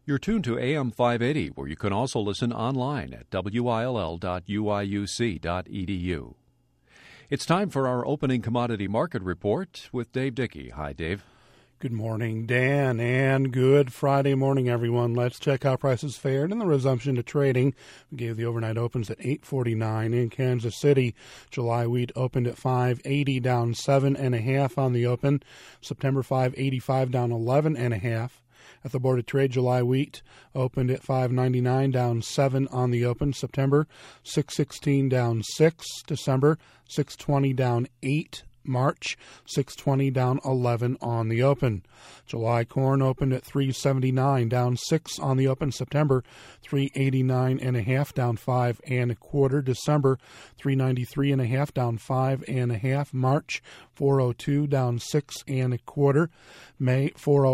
You're tuned to AM 580, where you can also listen online at will.uiuc.edu. It's time for our opening commodity market report with Dave Dickey. Hi, Dave. Good morning, Dan, and good Friday morning, everyone. Let's check how prices fared in the resumption to trading. We gave the overnight opens at 8.49 in Kansas City. July wheat opened at 5.80, down 7.5 on the open. September 5.85, down 11.5. At the Board of Trade, July wheat opened at $5.99, down 7 on the open. September, $6.16, down 6. December, $6.20, down 8. March, $6.20, down 11 on the open. July corn opened at $3.79, down 6 on the open. September, $3.89.5, down 5 1/4. December, $3.93.5, down 5 1/2. March, $4.02, down 6 1/4. May,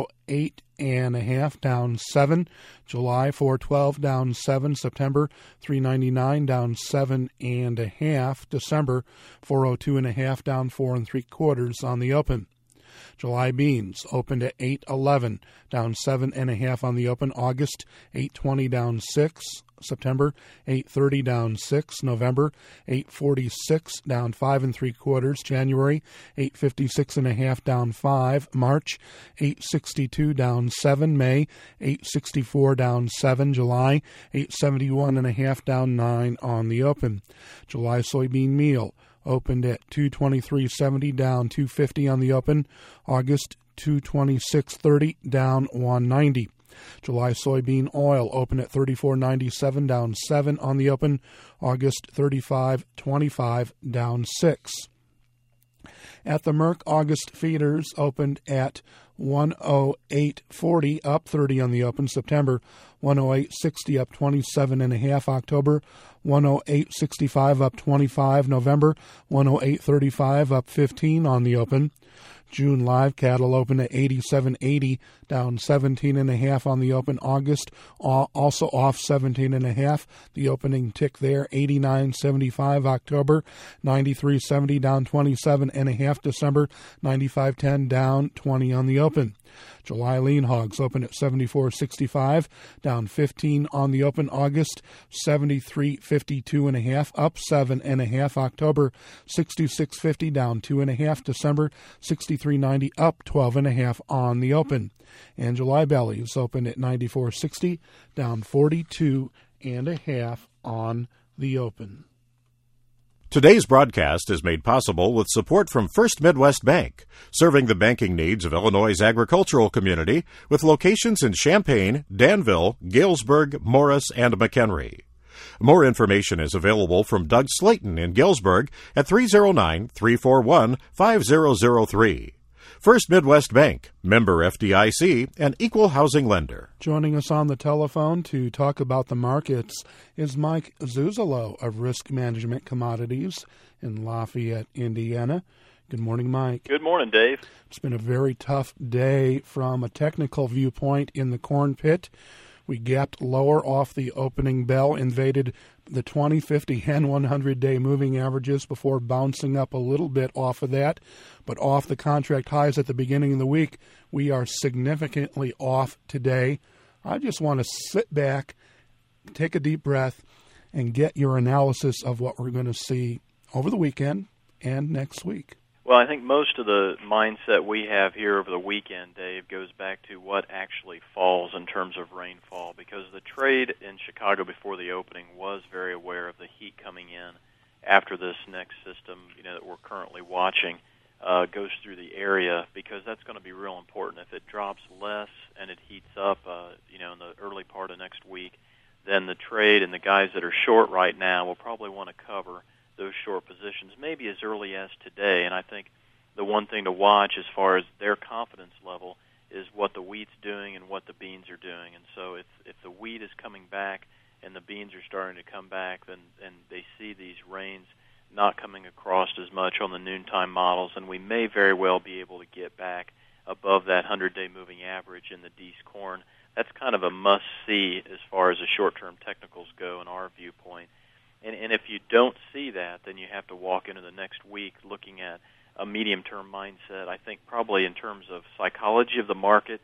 $4.08.5, down 7. July, $4.12, down 7. September, $3.99, down 7 1/2. December, $4.02.5, down 4 3/4 on the open. July beans opened at $8.11, down 7 1/2 on the open. August, $8.20, down 6. September, $8.30, down 6. November, $8.46, down 5 3/4. January, $8.56.5, down 5. March, $8.62, down 7. May, $8.64, down 7. July, $8.71.5, down 9 on the open. July soybean meal opened at $223.70, down $2.50 on the open. August, $226.30, down $1.90. July soybean oil opened at $34.97, down 7 on the open. August, $35.25, down 6. At the Merck, August feeders opened at $108.40, up 30 on the open. September, $108.60, up 27.5. October, $108.65, up 25. November, $108.35, up 15 on the open. June live cattle opened at $87.80, down 17.5 on the open. August also off 17.5. The opening tick there, $89.75. October, $93.70, down 27.5. December, $95.10, down 20 on the open. July lean hogs opened at $74.65, down 15 on the open. August, $73.52.5, up 7.5. October, $66.50, down 2.5. December, $63.90, up 12.5 on the open. And July bellies opened at $94.60, down 42.5 on the open. Today's broadcast is made possible with support from First Midwest Bank, serving the banking needs of Illinois' agricultural community with locations in Champaign, Danville, Galesburg, Morris, and McHenry. More information is available from Doug Slayton in Galesburg at 309-341-5003. First Midwest Bank, member FDIC, and equal housing lender. Joining us on the telephone to talk about the markets is Mike Zuzolo of Risk Management Commodities in Lafayette, Indiana. Good morning, Mike. Good morning, Dave. It's been a very tough day from a technical viewpoint in the corn pit. We gapped lower off the opening bell, invaded the 20, 50, and 100-day moving averages before bouncing up a little bit off of that. But off the contract highs at the beginning of the week, we are significantly off today. I just want to sit back, take a deep breath, and get your analysis of what we're going to see over the weekend and next week. Well, I think most of the mindset we have here over the weekend, Dave, goes back to what actually falls in terms of rainfall, because the trade in Chicago before the opening was very aware of the heat coming in after this next system, that we're currently watching goes through the area, because that's going to be real important. If it drops less and it heats up, in the early part of next week, then the trade and the guys that are short right now will probably want to cover those short positions maybe as early as today. And I think the one thing to watch as far as their confidence level is what the wheat's doing and what the beans are doing. And so if the wheat is coming back and the beans are starting to come back, then and they see these rains not coming across as much on the noontime models, and we may very well be able to get back above that 100-day moving average in the Dees corn. That's kind of a must-see as far as the short-term technicals go in our viewpoint. And if you don't see that, then you have to walk into the next week looking at a medium-term mindset. I think probably in terms of psychology of the market,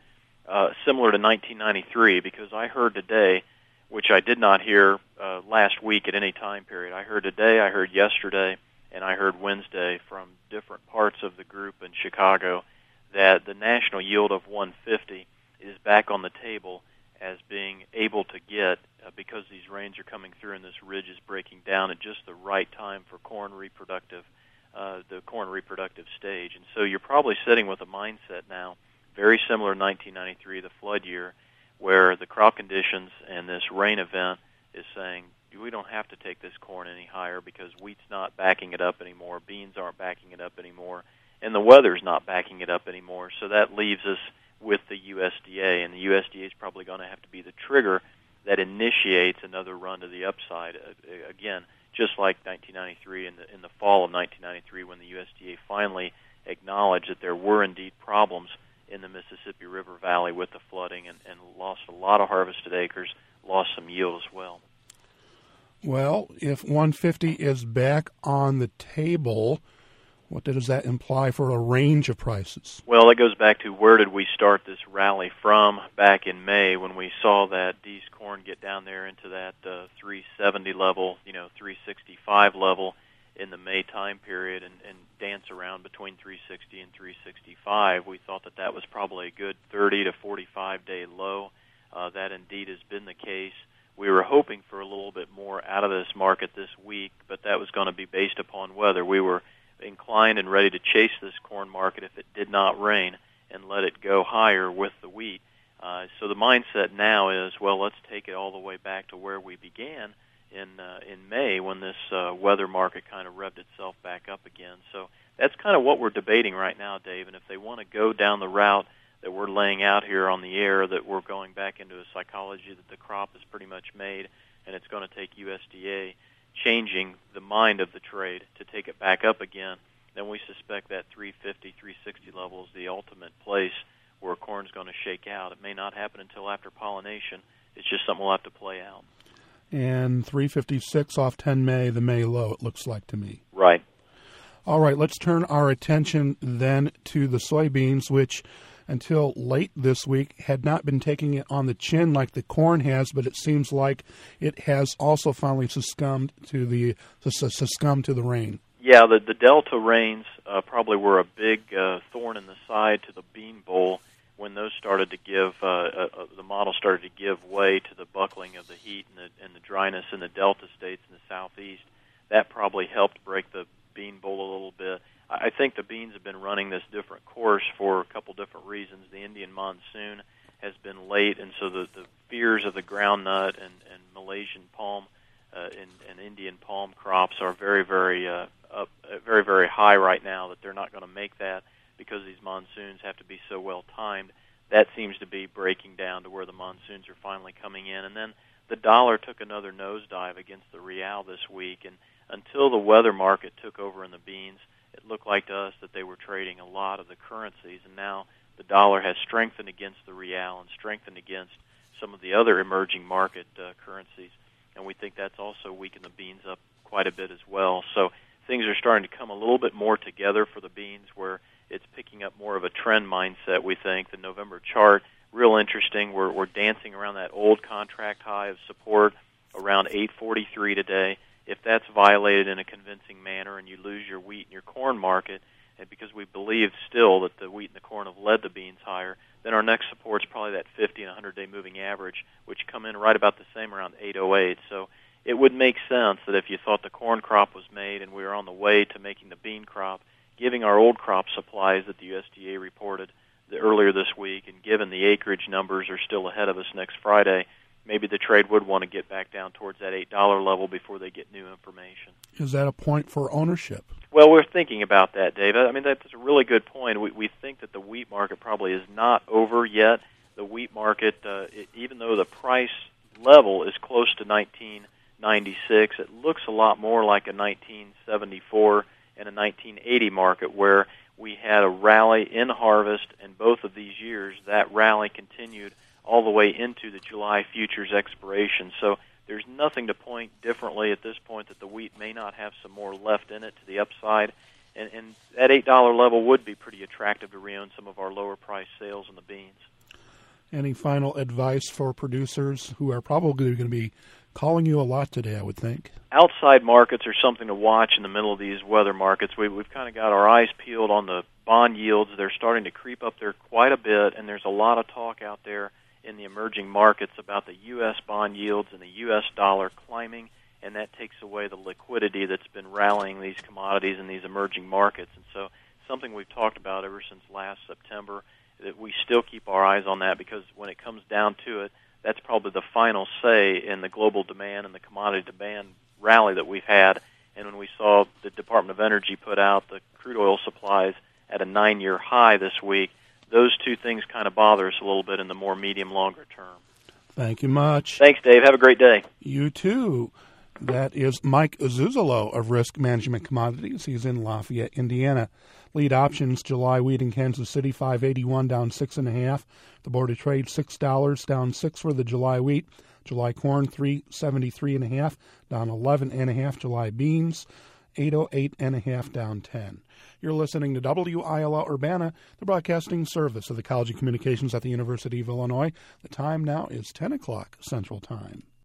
similar to 1993, because I heard today, which I did not hear last week at any time period. I heard today, I heard yesterday, and I heard Wednesday from different parts of the group in Chicago that the national yield of 150 is back on the table as being able to get, because these rains are coming through and this ridge is breaking down at just the right time for the corn reproductive stage. And so you're probably sitting with a mindset now very similar to 1993, the flood year, where the crop conditions and this rain event is saying, we don't have to take this corn any higher because wheat's not backing it up anymore, beans aren't backing it up anymore, and the weather's not backing it up anymore. So that leaves us with the USDA, and the USDA is probably going to have to be the trigger that initiates another run to the upside. Again, just like 1993, in the fall of 1993, when the USDA finally acknowledged that there were indeed problems in the Mississippi River Valley with the flooding and lost a lot of harvested acres, lost some yield as well. Well, if 150 is back on the table, what does that imply for a range of prices? Well, it goes back to where did we start this rally from back in May when we saw that D's corn get down there into that 370 level, 365 level in the May time period and dance around between 360 and 365. We thought that was probably a good 30 to 45 day low. That indeed has been the case. We were hoping for a little bit more out of this market this week, but that was going to be based upon weather. We were inclined and ready to chase this corn market if it did not rain and let it go higher with the wheat. So the mindset now is, well, let's take it all the way back to where we began in May when this weather market kind of revved itself back up again. So that's kind of what we're debating right now, Dave. And if they want to go down the route that we're laying out here on the air, that we're going back into a psychology that the crop is pretty much made and it's going to take USDA changing the mind of the trade to take it back up again, then we suspect that 350, 360 level is the ultimate place where corn's going to shake out. It may not happen until after pollination. It's just something we'll have to play out. And 356 off 10 May, the May low, it looks like to me. Right. All right, let's turn our attention then to the soybeans, which until late this week had not been taking it on the chin like the corn has, but it seems like it has also finally succumbed to the rain. Yeah, the Delta rains probably were a big thorn in the side to the bean bowl when those started to give, the model started to give way to the buckling of the heat and the dryness in the Delta states in the southeast. That probably helped break the bean bowl a little bit. I think the beans have been running this different course for a couple different reasons. The Indian monsoon has been late, and so the fears of the groundnut and Malaysian palm and Indian palm crops are very, very high right now, that they're not going to make that because these monsoons have to be so well timed. That seems to be breaking down to where the monsoons are finally coming in. And then the dollar took another nosedive against the real this week, and until the weather market took over in the beans, it looked like to us that they were trading a lot of the currencies, and now the dollar has strengthened against the real and strengthened against some of the other emerging market currencies, and we think that's also weakened the beans up quite a bit as well. So things are starting to come a little bit more together for the beans, where it's picking up more of a trend mindset, we think. The November chart, real interesting. We're dancing around that old contract high of support around 843 today. If that's violated in a convincing manner and you lose your wheat and your corn market, and because we believe still that the wheat and the corn have led the beans higher, then our next support is probably that 50 and 100-day moving average, which come in right about the same around 808. So it would make sense that if you thought the corn crop was made and we were on the way to making the bean crop, giving our old crop supplies that the USDA reported earlier this week, and given the acreage numbers are still ahead of us next Friday, maybe the trade would want to get back down towards that $8 level before they get new information. Is that a point for ownership? Well, we're thinking about that, David. I mean, that's a really good point. We think that the wheat market probably is not over yet. The wheat market, even though the price level is close to 1996, it looks a lot more like a 1974 and a 1980 market, where we had a rally in harvest, and both of these years that rally continued all the way into the July futures expiration. So there's nothing to point differently at this point that the wheat may not have some more left in it to the upside. And that $8 level would be pretty attractive to re-own some of our lower price sales in the beans. Any final advice for producers who are probably going to be calling you a lot today, I would think? Outside markets are something to watch in the middle of these weather markets. We've kind of got our eyes peeled on the bond yields. They're starting to creep up there quite a bit, and there's a lot of talk out there in the emerging markets about the U.S. bond yields and the U.S. dollar climbing, and that takes away the liquidity that's been rallying these commodities in these emerging markets. And so something we've talked about ever since last September, that we still keep our eyes on that, because when it comes down to it, that's probably the final say in the global demand and the commodity demand rally that we've had. And when we saw the Department of Energy put out the crude oil supplies at a 9-year high this week, those two things kind of bother us a little bit in the more medium, longer term. Thank you much. Thanks, Dave. Have a great day. You too. That is Mike Zuzolo of Risk Management Commodities. He's in Lafayette, Indiana. Lead options, July wheat in Kansas City, $5.81, down 6.5. The Board of Trade, $6, down 6 for the July wheat. July corn, $3.73.5, down 11.5. July beans, $8.08.5, down 10. You're listening to WILL Urbana, the broadcasting service of the College of Communications at the University of Illinois. The time now is 10 o'clock Central Time.